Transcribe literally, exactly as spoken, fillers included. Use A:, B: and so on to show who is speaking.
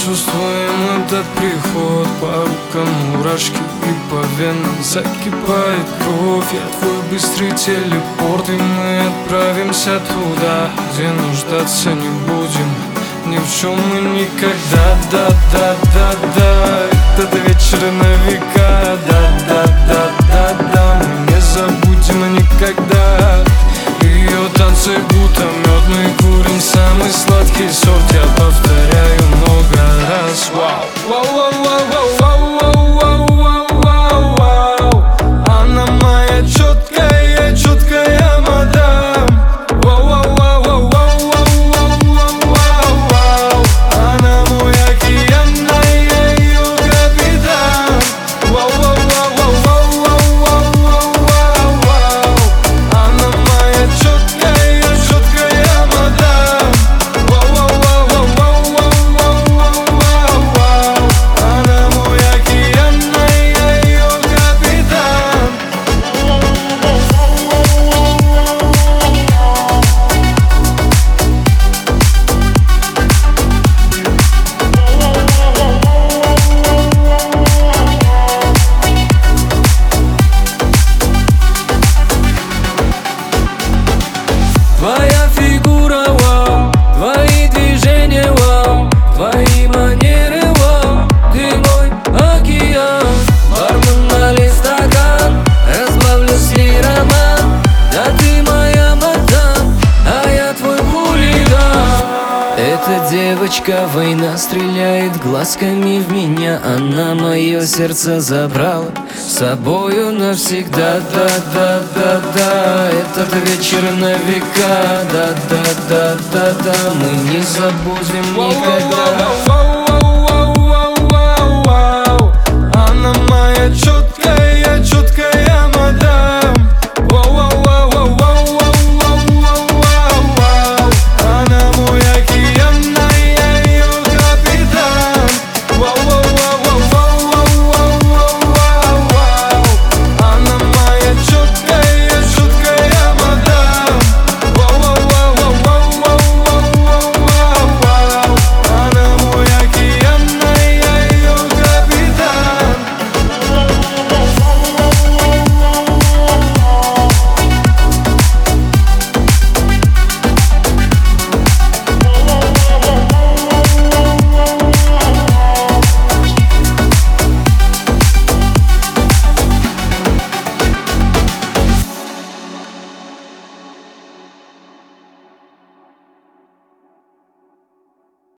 A: чувствуем этот приход. По рукам мурашки и по венам закипает кровь. Я твой быстрый телепорт, и мы отправимся туда, где нуждаться не будем ни в чем мы никогда. Да-да-да-да, этот вечер на века. Да-да-да-да-да, мы не забудем никогда ее танцы, будто мед. Мы курим самый сладкий сорт, я повторяю много раз. Вау, вау, вау, вау, вау, вау, вау, вау, вау. Она моя четкая, четкая мадам. Вау, вау, вау, вау, вау, вау, вау, вау, вау. Она мой океан, а я ее капитан. Вау, вау, вау, вау, вау, вау, вау, вау, вау. Она моя четкая, четкая мадам. Вау, вау, вау, вау, вау, вау, вау, вау, вау. Она мой океан, а я ее капитан.
B: Твоя фигура, вау, твои движения, вау, твои манеры, вау. Ты мой океан, бармен, налей стакан, разбавлю с ней роман. Да ты моя мадам, а я твой хулиган. Эта девочка война, стреляет глазками в меня. Она мое сердце забрала с собою навсегда. Да-да-да-да, этот вечер на века. Да-да-да-да-да, мы не забудем никогда.